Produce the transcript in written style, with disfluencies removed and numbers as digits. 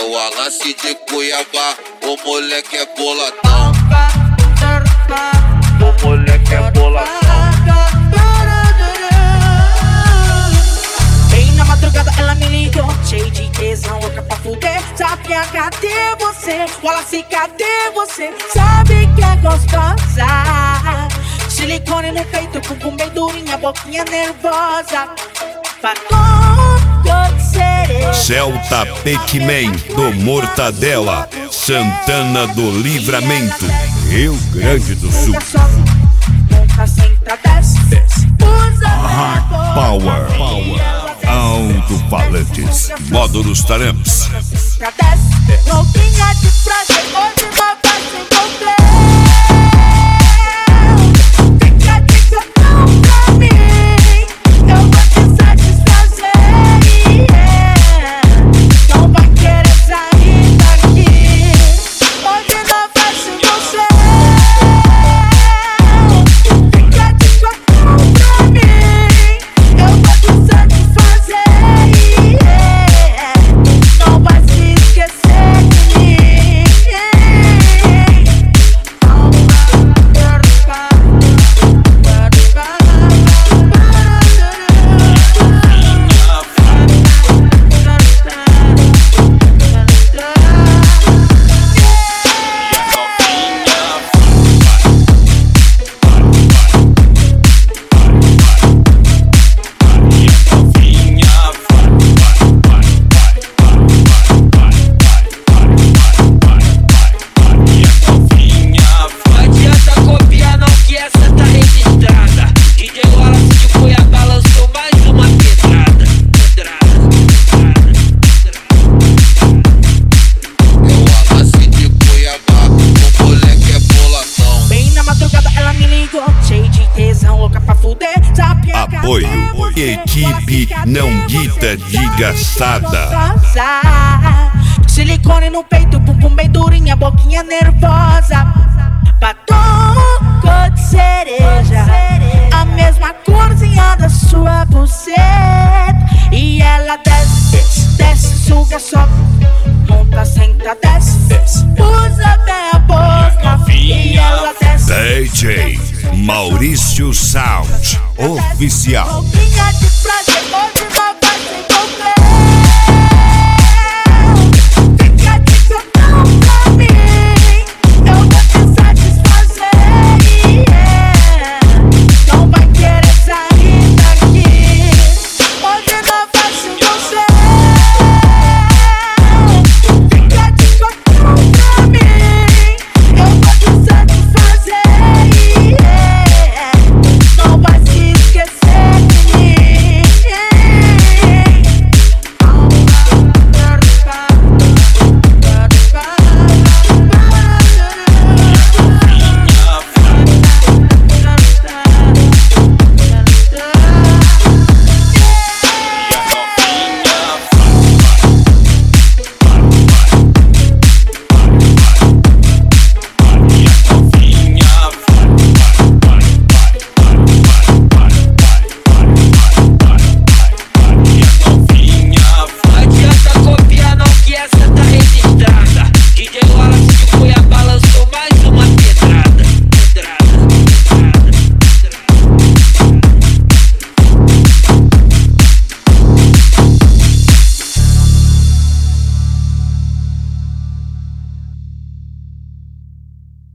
o Alassi de Cuiabá, o moleque é boladão. O moleque é boladão. Bem na madrugada ela me ligou, cheio de tesão, louca pra fuder. Sabe cadê você? O Alassi, cadê você? Sabe que é gostosa. Silicone no peito, bumbum bem durinha, boquinha nervosa. Batom de cereja. Celta Pac-Man do Mortadela, Santana do Livramento, Rio Grande do Sul. Monta, senta, desce. Hard Power, alto-falantes, módulos Taramps. Novinha de prazer, hoje vai se encontrar. Fica de cotão pra mim, eu vou te satisfazer. Não vai querer sair daqui, hoje não vai se você. Fica de cotão pra mim, eu vou te satisfazer. Não vai se esquecer de mim. Apoio, equipe não dita de gastada. Silicone no peito, bumbum bem durinha, boquinha nervosa. Batom cor de cereja, a mesma corzinha da sua buceta. E ela desce, desce, suga só. Monta, senta, desce, usa até a boca. E ela desce. DJ Maurício Sound Oficial. Novinha de prazer.